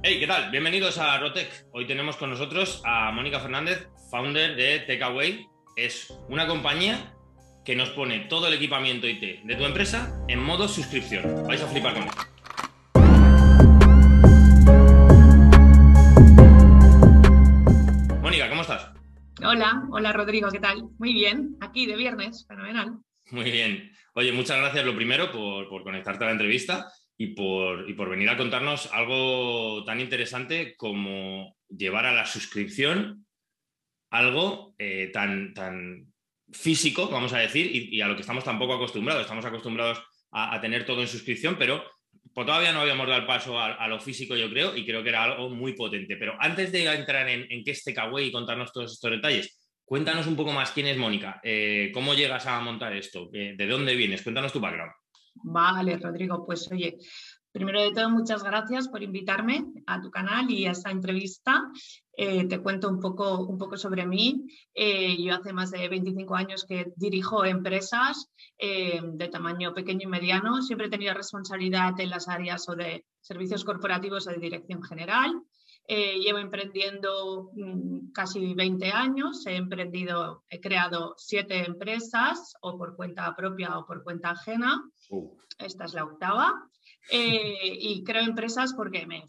Hey, ¿qué tal? Bienvenidos a Rotec. Hoy tenemos con nosotros a Mónica Fernández, founder de Takeaway. Es una compañía que nos pone todo el equipamiento IT de tu empresa en modo suscripción. Vais a flipar con esto. Mónica, ¿cómo estás? Hola Rodrigo, ¿qué tal? Muy bien, aquí de viernes, fenomenal. Muy bien. Oye, muchas gracias lo primero por conectarte a la entrevista y por venir a contarnos algo tan interesante como llevar a la suscripción algo tan físico, vamos a decir, y a lo que estamos tan poco acostumbrados. Estamos acostumbrados a tener todo en suscripción, pero pues todavía no habíamos dado el paso a lo físico, yo creo, y creo que era algo muy potente. Pero antes de entrar en qué es Takeaway y contarnos todos estos detalles, cuéntanos un poco más quién es Mónica, cómo llegas a montar esto, de dónde vienes, cuéntanos tu background. Vale, Rodrigo, pues oye, primero de todo, muchas gracias por invitarme a tu canal y a esta entrevista. Te cuento un poco sobre mí. Yo hace más de 25 años que dirijo empresas de tamaño pequeño y mediano. Siempre he tenido responsabilidad en las áreas o de servicios corporativos o de dirección general. Llevo emprendiendo casi 20 años. He creado 7 empresas, o por cuenta propia o por cuenta ajena. Esta es la 8ª. Y creo empresas porque me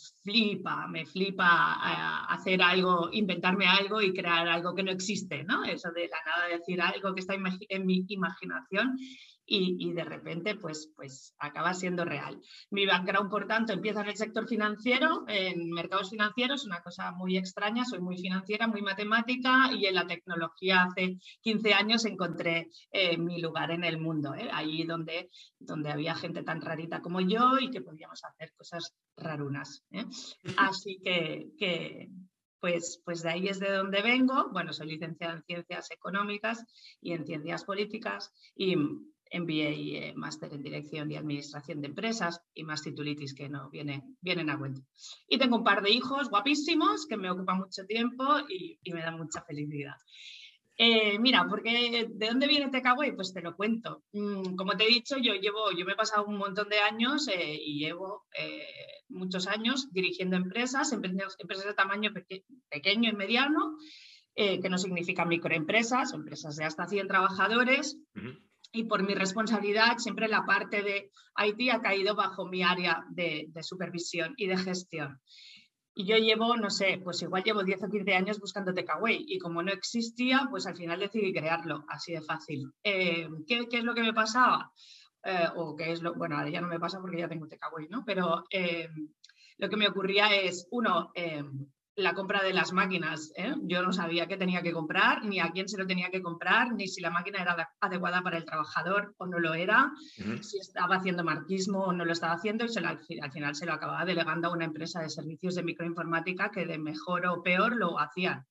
flipa hacer algo, inventarme algo y crear algo que no existe, ¿no? Eso de la nada decir algo que está en mi imaginación y de repente pues acaba siendo real. Mi background, por tanto, empieza en el sector financiero, en mercados financieros, una cosa muy extraña. Soy muy financiera, muy matemática, y en la tecnología hace 15 años encontré mi lugar en el mundo, allí donde había gente tan rarita como yo y que podíamos hacer cosas rarunas. Así que pues de ahí es de donde vengo. Bueno, soy licenciada en Ciencias Económicas y en Ciencias Políticas y MBA y máster en Dirección y Administración de Empresas y más titulitis que no vienen a cuento. Y tengo un par de hijos guapísimos que me ocupan mucho tiempo y me dan mucha felicidad. Mira, porque ¿de dónde viene Takeaway? Pues te lo cuento. Como te he dicho, yo me he pasado un montón de años y llevo muchos años dirigiendo empresas de tamaño pequeño y mediano, que no significa microempresas, o empresas de hasta 100 trabajadores. Y por mi responsabilidad, siempre la parte de IT ha caído bajo mi área de supervisión y de gestión. Y yo llevo, no sé, pues igual llevo 10 o 15 años buscando Takeaway, y como no existía, pues al final decidí crearlo, así de fácil. ¿Qué es lo que me pasaba? Bueno, ahora ya no me pasa porque ya tengo Takeaway, ¿no? Pero lo que me ocurría es, la compra de las máquinas. Yo no sabía qué tenía que comprar, ni a quién se lo tenía que comprar, ni si la máquina era adecuada para el trabajador o no lo era, si estaba haciendo marquismo o no lo estaba haciendo, y al final se lo acababa delegando a una empresa de servicios de microinformática que de mejor o peor lo hacían.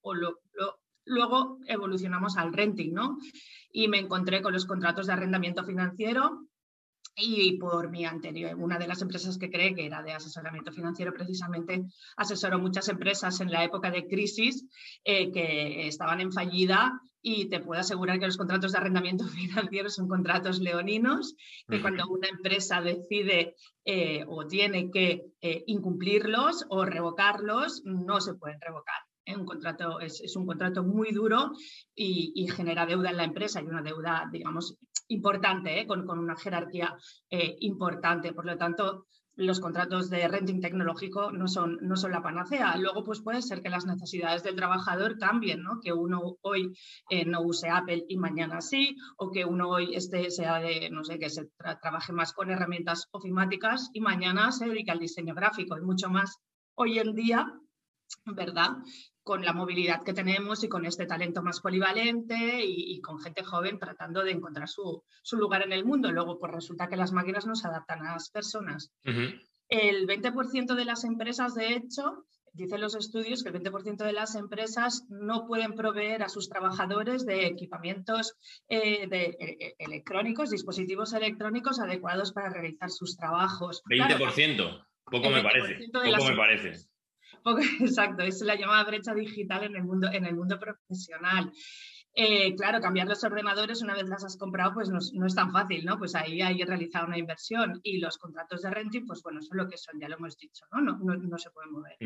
Luego evolucionamos al renting, ¿no? Y me encontré con los contratos de arrendamiento financiero. Y por mi anterior, una de las empresas que creé, que era de asesoramiento financiero, precisamente asesoró muchas empresas en la época de crisis que estaban en fallida, y te puedo asegurar que los contratos de arrendamiento financiero son contratos leoninos, que cuando una empresa decide o tiene que incumplirlos o revocarlos, no se pueden revocar. Un contrato es un contrato muy duro y genera deuda en la empresa, y una deuda, digamos, importante, con una jerarquía importante. Por lo tanto, los contratos de renting tecnológico no son la panacea. Luego, pues puede ser que las necesidades del trabajador cambien, ¿no? Que uno hoy no use Apple y mañana sí, o que uno hoy sea de, no sé, que se trabaje más con herramientas ofimáticas y mañana se dedica al diseño gráfico. Y mucho más hoy en día, ¿verdad?, con la movilidad que tenemos y con este talento más polivalente y con gente joven tratando de encontrar su lugar en el mundo. Luego, pues resulta que las máquinas no se adaptan a las personas. El 20% de las empresas, de hecho, dicen los estudios que el 20% de las no pueden proveer a sus trabajadores de equipamientos electrónicos, dispositivos electrónicos adecuados para realizar sus trabajos. 20%, claro, poco me parece. Exacto, es la llamada brecha digital en el mundo profesional. Claro, cambiar los ordenadores una vez las has comprado pues no es tan fácil, ¿no? Pues ahí hay que realizar una inversión y los contratos de renting, pues bueno, son lo que son, ya lo hemos dicho, ¿no? No se pueden mover.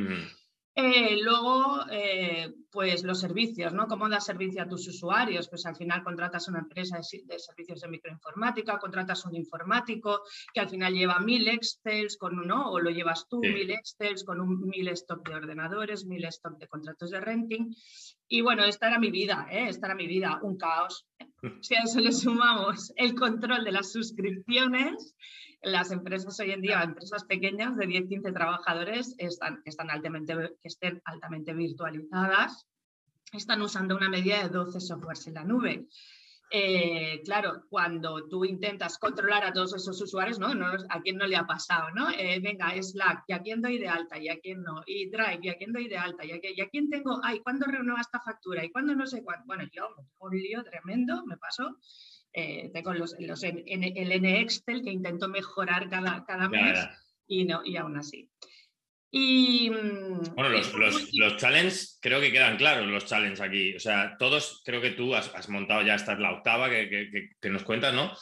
Luego, pues los servicios, ¿no? ¿Cómo das servicio a tus usuarios? Pues al final contratas una empresa de servicios de microinformática, contratas un informático que al final lleva 1000 Excels con uno, o lo llevas tú, 1000 Excels con 1000 stock de ordenadores, 1000 stock de contratos de renting. Y bueno, esta era mi vida, un caos. Si a eso le sumamos el control de las suscripciones, las empresas hoy en día, empresas pequeñas de 10-15 trabajadores, que estén altamente virtualizadas, están usando una media de 12 softwares en la nube. Claro, cuando tú intentas controlar a todos esos usuarios, ¿no? ¿A quién no le ha pasado, ¿no? Venga, Slack, ¿y a quién doy de alta? ¿Y a quién no? Y Drive, ¿y a quién doy de alta? ¿Y a quién tengo? Ay, ¿cuándo renueva esta factura? ¿Y cuándo no sé cuándo? Bueno, yo me tengo un lío tremendo, me paso. Tengo el N Excel que intento mejorar cada mes y aún así. Bueno, los challenges creo que quedan claros, los challenges aquí. O sea, todos, creo que tú has montado ya, esta es la octava que nos cuentas, ¿no?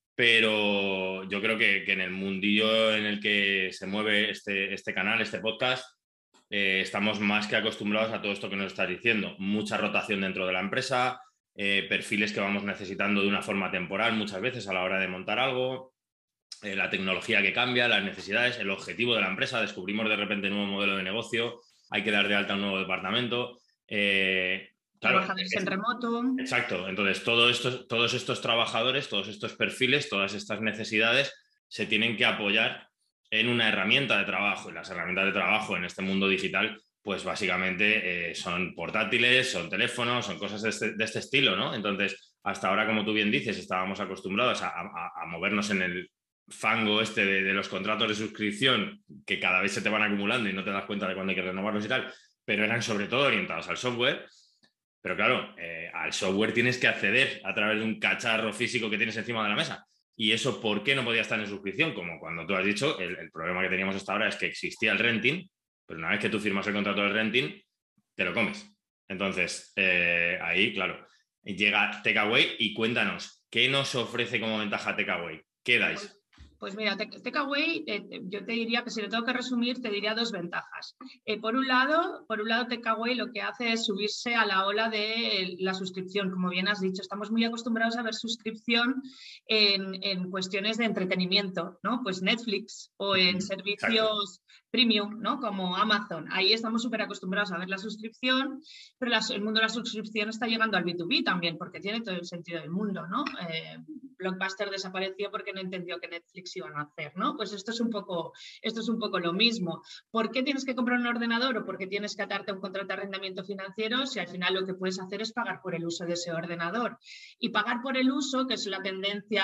Pero yo creo que en el mundillo en el que se mueve este canal, este podcast, estamos más que acostumbrados a todo esto que nos estás diciendo. Mucha rotación dentro de la empresa, perfiles que vamos necesitando de una forma temporal muchas veces a la hora de montar algo. La tecnología que cambia, las necesidades, el objetivo de la empresa, descubrimos de repente un nuevo modelo de negocio, hay que dar de alta un nuevo departamento. Trabajadores en remoto. Exacto, entonces todos estos trabajadores, todos estos perfiles, todas estas necesidades se tienen que apoyar en una herramienta de trabajo, y las herramientas de trabajo en este mundo digital pues básicamente son portátiles, son teléfonos, son cosas de este estilo, ¿no? Entonces, hasta ahora, como tú bien dices, estábamos acostumbrados a movernos en el fango de los contratos de suscripción que cada vez se te van acumulando y no te das cuenta de cuándo hay que renovarlos y tal, pero eran sobre todo orientados al software. Pero claro, al software tienes que acceder a través de un cacharro físico que tienes encima de la mesa. ¿Y eso por qué no podía estar en suscripción? Como cuando tú has dicho, el problema que teníamos hasta ahora es que existía el renting, pero una vez que tú firmas el contrato del renting, te lo comes. Entonces, ahí, claro, llega Takeaway y cuéntanos, ¿qué nos ofrece como ventaja Takeaway? ¿Qué dais? Pues mira, Takeaway, yo te diría que si lo tengo que resumir, te diría dos ventajas. Por un lado, Takeaway lo que hace es subirse a la ola de la suscripción. Como bien has dicho, estamos muy acostumbrados a ver suscripción en cuestiones de entretenimiento, ¿no? Pues Netflix o en servicios premium, ¿no? Como Amazon. Ahí estamos súper acostumbrados a ver la suscripción, pero el mundo de la suscripción está llegando al B2B también, porque tiene todo el sentido del mundo, ¿no? Blockbuster desapareció porque no entendió que Netflix iban a hacer, ¿no? Pues esto es un poco lo mismo. ¿Por qué tienes que comprar un ordenador o por qué tienes que atarte a un contrato de arrendamiento financiero si al final lo que puedes hacer es pagar por el uso de ese ordenador? Y pagar por el uso, que es la tendencia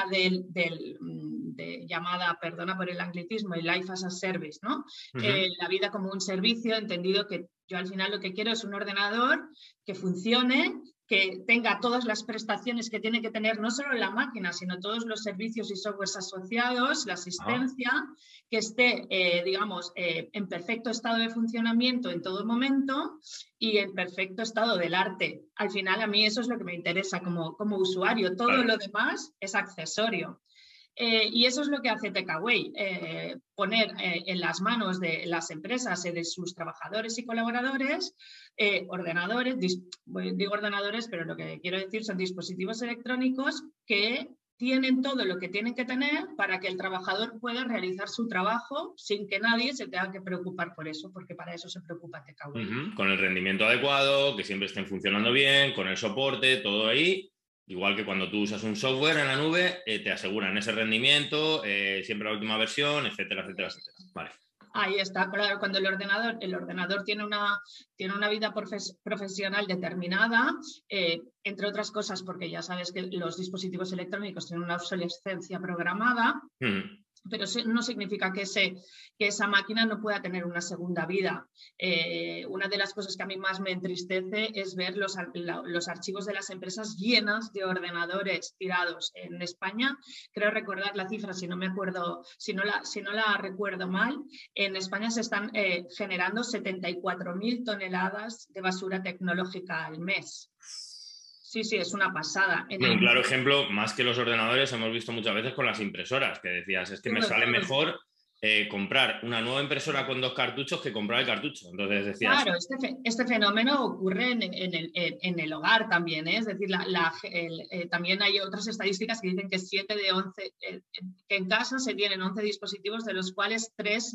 llamada, perdona por el anglicismo, el life as a service, ¿no? La vida como un servicio, entendido que yo al final lo que quiero es un ordenador que funcione, que tenga todas las prestaciones que tiene que tener, no solo la máquina, sino todos los servicios y softwares asociados, la asistencia, que esté, en perfecto estado de funcionamiento en todo momento y en perfecto estado del arte. Al final, a mí eso es lo que me interesa como usuario. Todo lo demás es accesorio. Y eso es lo que hace Takeaway, poner en las manos de las empresas y de sus trabajadores y colaboradores ordenadores, digo ordenadores, pero lo que quiero decir son dispositivos electrónicos que tienen todo lo que tienen que tener para que el trabajador pueda realizar su trabajo sin que nadie se tenga que preocupar por eso, porque para eso se preocupa Takeaway. Con el rendimiento adecuado, que siempre estén funcionando bien, con el soporte, todo ahí. Igual que cuando tú usas un software en la nube, te aseguran ese rendimiento, siempre la última versión, etcétera, etcétera, etcétera. Vale. Ahí está, claro, cuando el ordenador tiene una vida profesional determinada, entre otras cosas porque ya sabes que los dispositivos electrónicos tienen una obsolescencia programada, pero no significa que esa máquina no pueda tener una segunda vida. Una de las cosas que a mí más me entristece es ver los archivos de las empresas llenas de ordenadores tirados. En España, creo recordar la cifra, si no la recuerdo mal, en España se están generando 74.000 toneladas de basura tecnológica al mes. Sí, sí, es una pasada. Un claro ejemplo, más que los ordenadores, hemos visto muchas veces con las impresoras, que decías, es que me sale mejor comprar una nueva impresora con 2 cartuchos que comprar el cartucho. Entonces decías... Claro, este fenómeno ocurre en el hogar también, ¿eh? Es decir, también hay otras estadísticas que dicen que 7 de 11, que en casa se tienen 11 dispositivos, de los cuales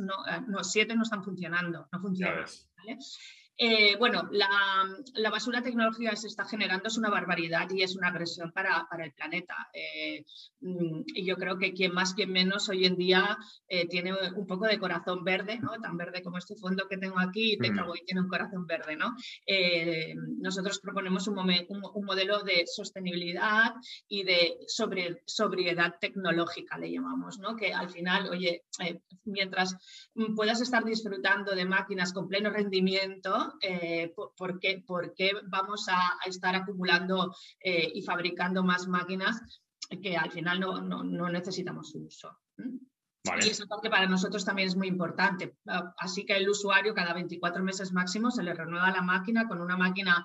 7 no están funcionando, no funcionan. ¿Vale? Bueno, la basura tecnológica que se está generando es una barbaridad y es una agresión para el planeta. Y yo creo que quien más, quien menos hoy en día tiene un poco de corazón verde, ¿no? Tan verde como este fondo que tengo aquí, Tekaway tiene un corazón verde, ¿no? Nosotros proponemos un modelo de sostenibilidad y de sobriedad tecnológica, le llamamos, ¿no? Que al final, oye, mientras puedas estar disfrutando de máquinas con pleno rendimiento, ¿por qué vamos a estar acumulando y fabricando más máquinas que al final no necesitamos su uso? Vale. Y esa parte para nosotros también es muy importante. Así que el usuario cada 24 meses máximo se le renueva la máquina con una máquina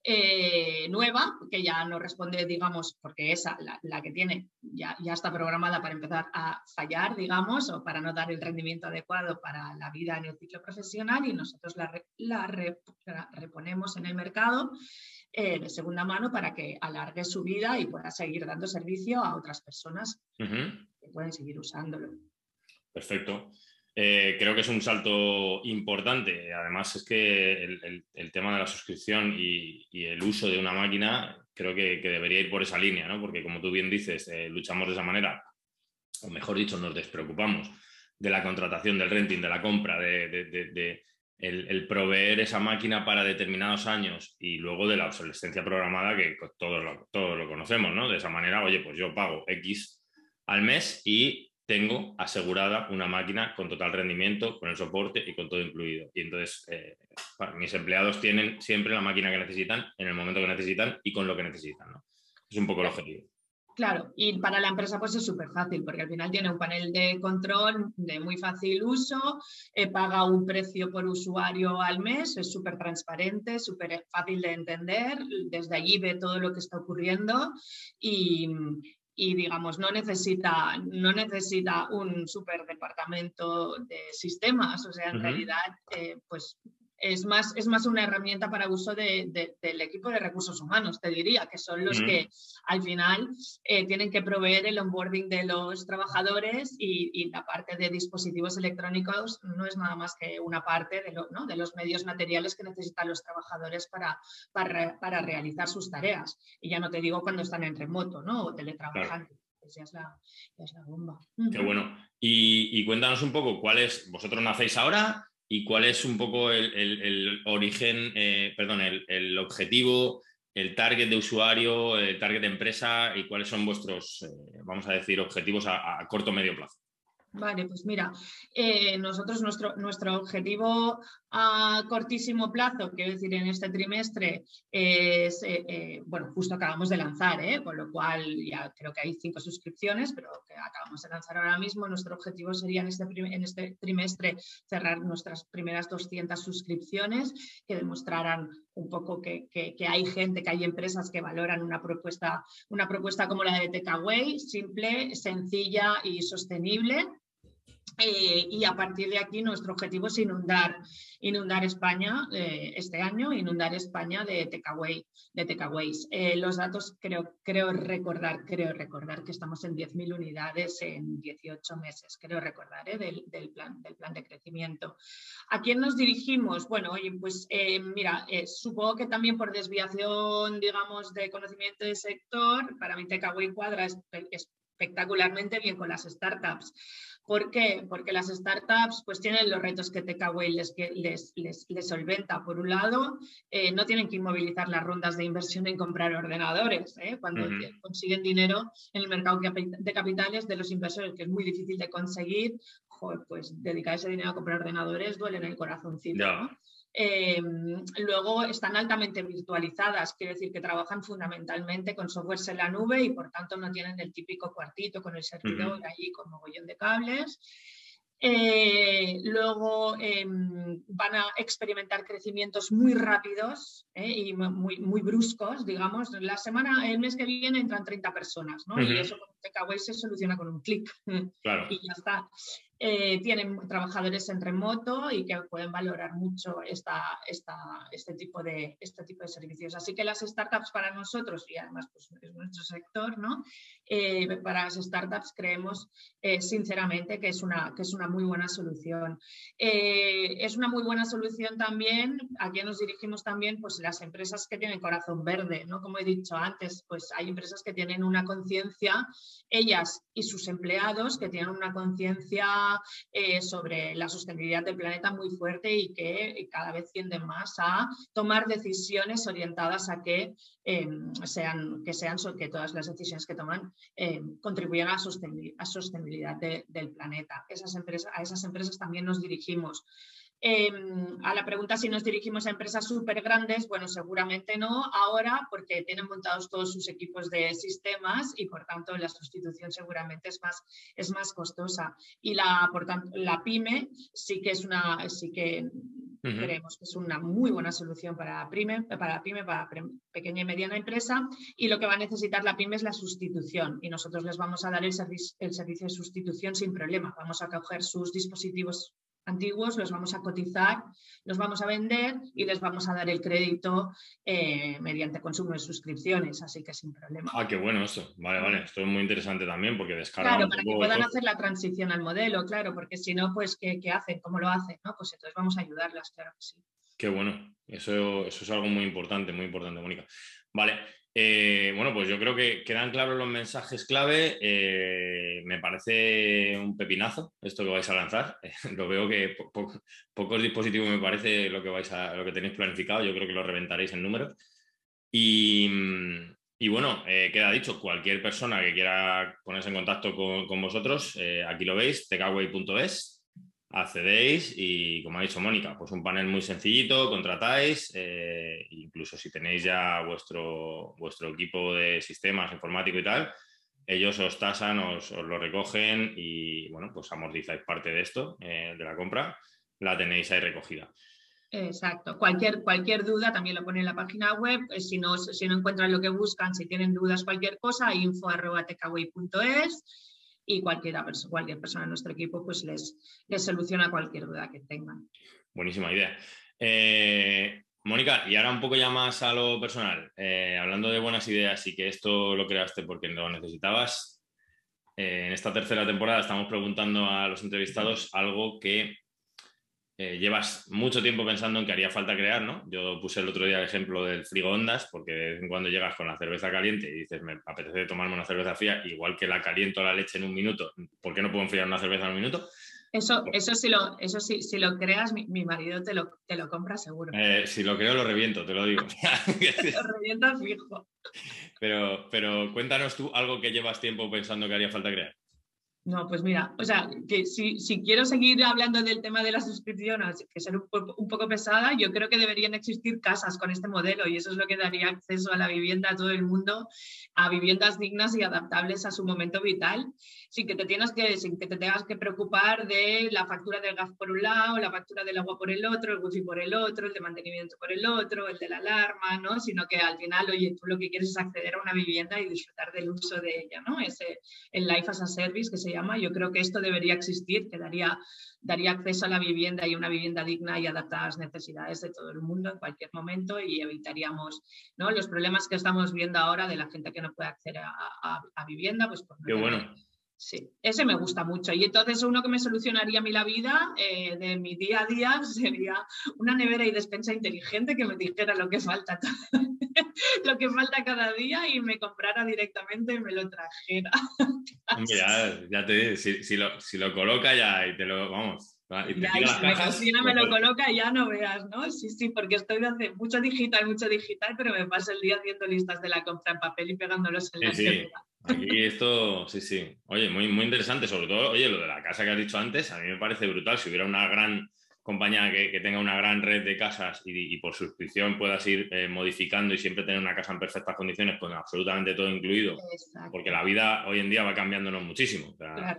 nueva, que ya no responde, digamos, porque esa, la que tiene, ya está programada para empezar a fallar, digamos, o para no dar el rendimiento adecuado para la vida en el ciclo profesional, y nosotros la reponemos en el mercado de segunda mano para que alargue su vida y pueda seguir dando servicio a otras personas que pueden seguir usándolo. Perfecto. Creo que es un salto importante. Además, es que el tema de la suscripción y el uso de una máquina creo que debería ir por esa línea, ¿no? Porque, como tú bien dices, luchamos de esa manera, o mejor dicho, nos despreocupamos de la contratación, del renting, de la compra, el proveer esa máquina para determinados años, y luego de la obsolescencia programada, que todos lo conocemos, ¿no? De esa manera, oye, pues yo pago X al mes y tengo asegurada una máquina con total rendimiento, con el soporte y con todo incluido. Y entonces mis empleados tienen siempre la máquina que necesitan, en el momento que necesitan y con lo que necesitan, ¿no? Es un poco el objetivo. Claro, y para la empresa pues es súper fácil, porque al final tiene un panel de control de muy fácil uso, paga un precio por usuario al mes, es súper transparente, súper fácil de entender, desde allí ve todo lo que está ocurriendo y digamos, no necesita un super departamento de sistemas, o sea, en realidad, pues es más una herramienta para uso del equipo de recursos humanos, te diría, que son los que al final tienen que proveer el onboarding de los trabajadores, y la parte de dispositivos electrónicos no es nada más que una parte de los medios materiales que necesitan los trabajadores para realizar sus tareas. Y ya no te digo cuando están en remoto, ¿no? O teletrabajando. Claro. Pues ya es la bomba. Qué bueno. Y cuéntanos un poco, vosotros nacéis ahora, y cuál es un poco el origen, el objetivo, el target de usuario, el target de empresa, y cuáles son vuestros, vamos a decir, objetivos a corto o medio plazo. Vale, pues mira, nosotros nuestro objetivo a cortísimo plazo, quiero decir, en este trimestre, es, bueno, justo acabamos de lanzar, con lo cual ya creo que hay 5 suscripciones, pero que acabamos de lanzar ahora mismo. Nuestro objetivo sería en este trimestre cerrar nuestras primeras 200 suscripciones que demostraran un poco que hay gente, que hay empresas que valoran una propuesta como la de Tekaway, simple, sencilla y sostenible. Y a partir de aquí nuestro objetivo es inundar España este año, inundar España de takeaways. Los datos creo recordar que estamos en 10.000 unidades en 18 meses, creo recordar, del plan de crecimiento. ¿A quién nos dirigimos? Bueno, oye, pues mira, supongo que también por desviación, digamos, de conocimiento del sector, para mí Tekaway cuadra espectacularmente bien con las startups. ¿Por qué? Porque las startups pues tienen los retos que Tekaway les solventa. Por un lado, no tienen que inmovilizar las rondas de inversión en comprar ordenadores. Cuando consiguen dinero en el mercado de capitales de los inversores, que es muy difícil de conseguir, pues dedicar ese dinero a comprar ordenadores duele en el corazoncito, ¿no? Luego están altamente virtualizadas, quiere decir que trabajan fundamentalmente con softwares en la nube y por tanto no tienen el típico cuartito con el servidor allí con mogollón de cables. Luego van a experimentar crecimientos muy rápidos y muy bruscos, digamos. El mes que viene entran 30 personas, ¿no? Y eso con Takeaway se soluciona con un clic. Claro. Y ya está. Tienen trabajadores en remoto y que pueden valorar mucho este tipo de servicios. Así que las startups para nosotros, y además pues, es nuestro sector, ¿no? Para las startups creemos sinceramente que es una muy buena solución. Es una muy buena solución también, aquí nos dirigimos también pues las empresas que tienen corazón verde, ¿no? Como he dicho antes, pues hay empresas que tienen una conciencia, ellas y sus empleados que tienen una conciencia sobre la sostenibilidad del planeta muy fuerte y que cada vez tienden más a tomar decisiones orientadas a que que todas las decisiones que toman contribuyan a la sostenibilidad del planeta. A esas empresas también nos dirigimos. A la pregunta si nos dirigimos a empresas súper grandes, bueno, seguramente no ahora porque tienen montados todos sus equipos de sistemas y por tanto la sustitución seguramente es más costosa. Y por tanto, la pyme creemos que es una muy buena solución para pequeña y mediana empresa, y lo que va a necesitar la pyme es la sustitución y nosotros les vamos a dar el servicio de sustitución sin problema. Vamos a coger sus dispositivos antiguos, los vamos a cotizar, los vamos a vender y les vamos a dar el crédito mediante consumo de suscripciones, así que sin problema. Ah, qué bueno eso. Vale. Esto es muy interesante también porque descarga claro, para que puedan hacer la transición al modelo, claro, porque si no, pues ¿qué hacen? ¿Cómo lo hacen? ¿No? Pues entonces vamos a ayudarlas, claro que sí. Qué bueno. Eso es algo muy importante, Mónica. Vale. Bueno, pues yo creo que quedan claros los mensajes clave. Me parece un pepinazo esto que vais a lanzar. Lo veo que pocos dispositivos me parece lo que tenéis planificado. Yo creo que lo reventaréis en números. Y bueno, queda dicho, cualquier persona que quiera ponerse en contacto con vosotros, aquí lo veis, takeaway.es. Accedéis y, como ha dicho Mónica, pues un panel muy sencillito, contratáis, incluso si tenéis ya vuestro equipo de sistemas informático y tal, ellos os tasan, os lo recogen y, bueno, pues amortizáis parte de esto, de la compra, la tenéis ahí recogida. Exacto. Cualquier duda también lo pone en la página web. Si no encuentran lo que buscan, si tienen dudas, cualquier cosa, info@takeaway.es. Y cualquier persona en nuestro equipo pues les soluciona cualquier duda que tengan. Buenísima idea. Mónica, y ahora un poco ya más a lo personal, hablando de buenas ideas y que esto lo creaste porque lo necesitabas, en esta tercera temporada estamos preguntando a los entrevistados algo que llevas mucho tiempo pensando en que haría falta crear, ¿no? Yo puse el otro día el ejemplo del frigoondas, porque de vez en cuando llegas con la cerveza caliente y dices, me apetece tomarme una cerveza fría, igual que la caliento la leche en un minuto, ¿por qué no puedo enfriar una cerveza en un minuto? Eso si lo creas, mi marido te lo compra seguro. Si lo creo, lo reviento, te lo digo. Lo revienta fijo. Pero cuéntanos tú algo que llevas tiempo pensando que haría falta crear. No, pues mira, o sea, que si quiero seguir hablando del tema de las suscripciones, que ser un poco pesada, yo creo que deberían existir casas con este modelo y eso es lo que daría acceso a la vivienda a todo el mundo, a viviendas dignas y adaptables a su momento vital, sin que te tengas que preocupar de la factura del gas por un lado, la factura del agua por el otro, el wifi por el otro, el de mantenimiento por el otro, el de la alarma, ¿no? Sino que al final, oye, tú lo que quieres es acceder a una vivienda y disfrutar del uso de ella, ¿no? El Life as a Service que se llama. Yo creo que esto debería existir, que daría acceso a la vivienda y una vivienda digna y adaptada a las necesidades de todo el mundo en cualquier momento y evitaríamos, ¿no?, los problemas que estamos viendo ahora de la gente que no puede acceder a vivienda. Pues por no Qué bueno. Sí, ese me gusta mucho. Y entonces uno que me solucionaría a mí la vida de mi día a día sería una nevera y despensa inteligente que me dijera lo que falta lo que falta cada día y me comprara directamente y me lo trajera. Hombre, ya te si lo coloca ya y te lo, vamos, y te Ya, tira y las si me cajas, cocina me lo coloca y ya no veas, ¿no? Sí, porque estoy de hacer mucho digital, pero me paso el día haciendo listas de la compra en papel y pegándolos en la nevera. Aquí esto, sí. Oye, muy, muy interesante, sobre todo, oye, lo de la casa que has dicho antes, a mí me parece brutal. Si hubiera una gran compañía que tenga una gran red de casas y por suscripción puedas ir modificando y siempre tener una casa en perfectas condiciones, con absolutamente todo incluido. Exacto. Porque la vida hoy en día va cambiándonos muchísimo. O sea, claro.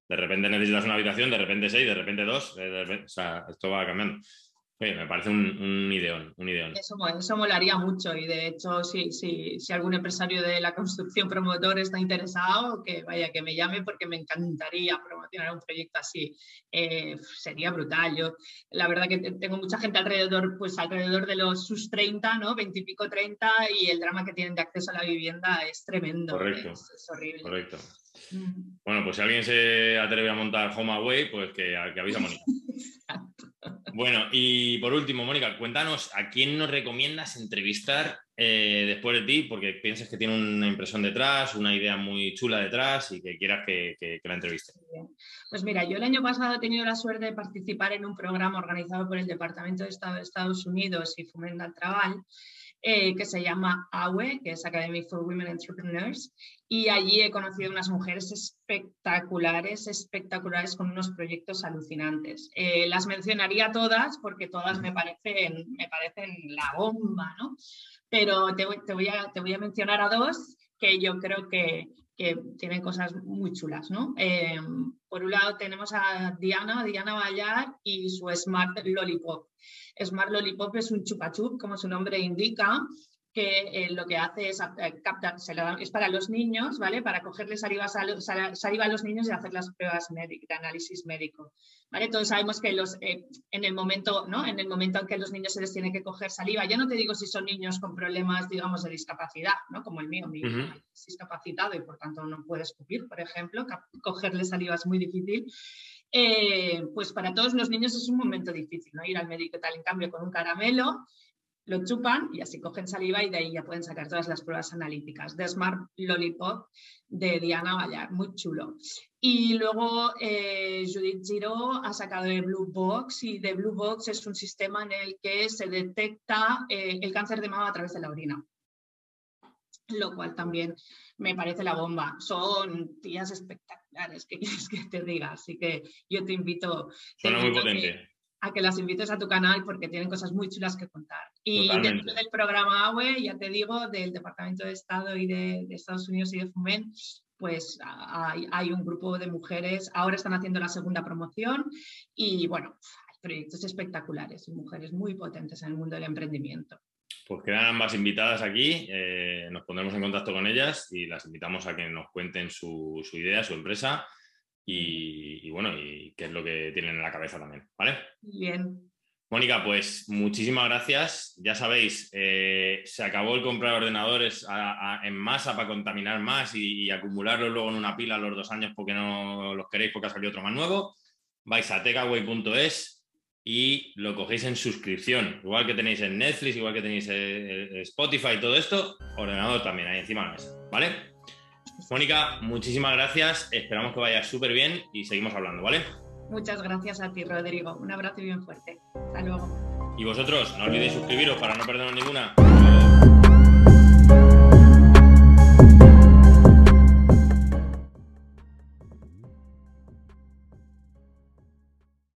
De repente necesitas una habitación, de repente 6, de repente 2, o sea, esto va cambiando. Oye, me parece un ideón, un ideón. Eso molaría mucho y de hecho si algún empresario de la construcción promotor está interesado, que vaya, que me llame porque me encantaría promocionar un proyecto así. Sería brutal. Yo la verdad que tengo mucha gente alrededor, pues alrededor de sus 30, ¿no? 20 y pico, 30, y el drama que tienen de acceso a la vivienda es tremendo. Correcto. Es horrible. Correcto. Bueno, pues si alguien se atreve a montar HomeAway, pues que avisa a Mónica. Bueno, y por último, Mónica, cuéntanos a quién nos recomiendas entrevistar después de ti, porque piensas que tiene una impresión detrás, una idea muy chula detrás y que quieras que la entreviste. Pues mira, yo el año pasado he tenido la suerte de participar en un programa organizado por el Departamento de Estado de Estados Unidos y Foment al Treball, que se llama AWE, que es Academy for Women Entrepreneurs, y allí he conocido unas mujeres espectaculares con unos proyectos alucinantes. Las mencionaría todas porque todas me parecen la bomba, ¿no? Pero te voy a mencionar a dos que yo creo que tienen cosas muy chulas, ¿no? Por un lado tenemos a Diana Vallar y su Smart Lollipop. Smart Lollipop es un chupa-chup, como su nombre indica, que lo que hace es captar, es para los niños, ¿vale? Para cogerle saliva a los niños y hacer las pruebas de análisis médico, ¿vale? Todos sabemos que en el momento, ¿no? En el momento en que los niños se les tiene que coger saliva, ya no te digo si son niños con problemas, digamos, de discapacidad, ¿no? Como el mío, mi hijo es discapacitado y por tanto no puede escupir, por ejemplo, cogerle saliva es muy difícil. Pues para todos los niños es un momento difícil, ¿no? Ir al médico y tal. En cambio, con un caramelo lo chupan y así cogen saliva y de ahí ya pueden sacar todas las pruebas analíticas. The Smart Lollipop de Diana Vallar, muy chulo. Y luego Judith Giraud ha sacado de Blue Box, y de Blue Box es un sistema en el que se detecta el cáncer de mama a través de la orina, lo cual también me parece la bomba. Son tías espectaculares, ¿qué quieres que te diga? Así que yo te invito, muy potente, a que las invites a tu canal porque tienen cosas muy chulas que contar. Y totalmente. Dentro del programa AWE, ya te digo, del Departamento de Estado y de Estados Unidos y de Foment, pues hay un grupo de mujeres, ahora están haciendo la segunda promoción y bueno, hay proyectos espectaculares y mujeres muy potentes en el mundo del emprendimiento. Pues quedan ambas invitadas aquí, nos pondremos en contacto con ellas y las invitamos a que nos cuenten su idea, su empresa y bueno, y qué es lo que tienen en la cabeza también, ¿vale? Bien. Mónica, pues muchísimas gracias. Ya sabéis, se acabó el comprar ordenadores en masa para contaminar más y acumularlos luego en una pila a los 2 años porque no los queréis porque ha salido otro más nuevo. Vais a techaway.es y lo cogéis en suscripción. Igual que tenéis en Netflix, igual que tenéis en Spotify y todo esto, ordenador también ahí encima de la mesa, ¿vale? Mónica, muchísimas gracias. Esperamos que vaya súper bien y seguimos hablando, ¿vale? Muchas gracias a ti, Rodrigo. Un abrazo bien fuerte. Hasta luego. Y vosotros, no olvidéis suscribiros para no perderos ninguna.